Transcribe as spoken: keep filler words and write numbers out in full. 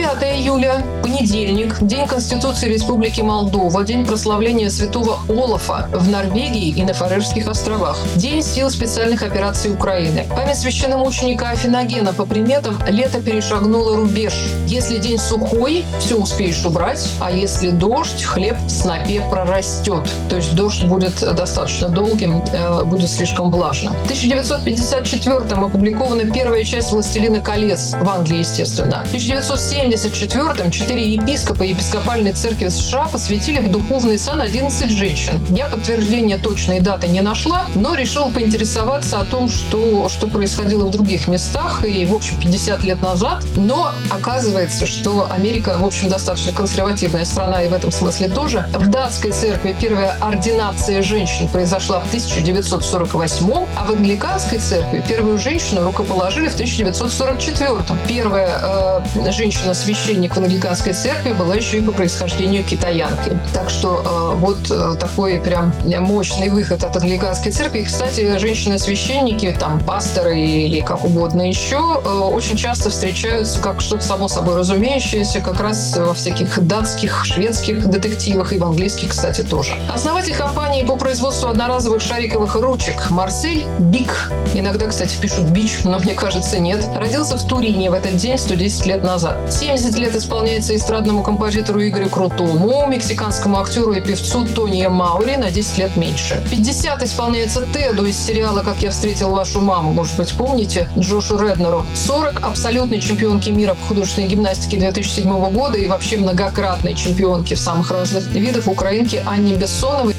девятое июля, понедельник, День Конституции Республики Молдова, день прославления святого Олафа в Норвегии и на Фарерских островах, День сил специальных операций Украины. Память священномученика Афиногена. По приметам, лето перешагнуло рубеж. Если день сухой, все успеешь убрать, а если дождь, хлеб в снопе прорастет. То есть дождь будет достаточно долгим, э, будет слишком влажно. В тысяча девятьсот пятьдесят четвёртом опубликована первая часть «Властелина колец» в Англии, естественно. В тысяча девятьсот семьдесят четвёртом четыре епископа епископальной церкви США посвятили в духовный сан одиннадцать женщин. Я подтверждения точной даты не нашла, но решила поинтересоваться о том, что, что происходило в других местах и, в общем, пятьдесят лет назад. Но оказывается, что Америка, в общем, достаточно консервативная страна, и в этом смысле тоже. В датской церкви первая ординация женщин произошла в тысяча девятьсот сорок восьмом, а в англиканской церкви первую женщину рукоположили в тысяча девятьсот сорок четвёртом. Первая э, женщина-священник в англиканской церкви была еще и по происхождению китаянкой. Так что э, вот э, такой прям мощный выход от англиканской церкви. И, кстати, женщины-священники, там, пасторы или как угодно еще, э, очень часто встречаются как что-то само собой разумеющееся как раз во всяких датских, шведских детективах и в английских, кстати, тоже. Основатель компании по производству одноразовых шариковых ручек Марсель Бик, иногда, кстати, пишут Бич, но мне кажется, нет, родился в Турине в этот день сто десять лет назад. семьдесят лет исполняется эстрадному композитору Игорю Крутому, мексиканскому актеру и певцу Тони Маури на десять лет меньше. пятьдесят исполняется Теду из сериала «Как я встретил вашу маму», может быть, помните, Джошу Реднеру. сорок абсолютной чемпионки мира по художественной гимнастике две тысячи седьмого года и вообще многократной чемпионки в самых разных видах украинки Анне Бессоновой.